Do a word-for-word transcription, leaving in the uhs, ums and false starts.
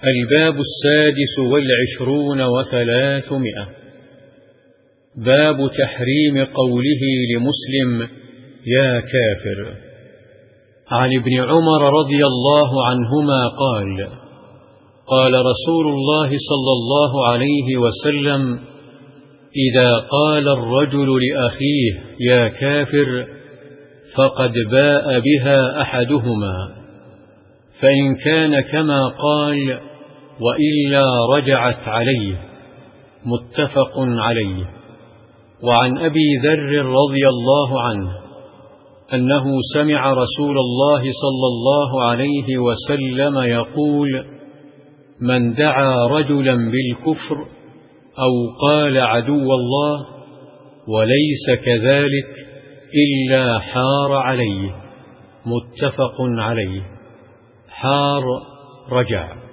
الباب السادس والعشرون وثلاثمائة. باب تحريم قوله لمسلم يا كافر. عن ابن عمر رضي الله عنهما قال: قال رسول الله صلى الله عليه وسلم: إذا قال الرجل لأخيه يا كافر فقد باء بها أحدهما، فإن كان كما قال وإلا رجعت عليه. متفق عليه. وعن أبي ذر رضي الله عنه أنه سمع رسول الله صلى الله عليه وسلم يقول: من دعا رجلا بالكفر أو قال عدو الله وليس كذلك إلا حار عليه. متفق عليه. حار رجع.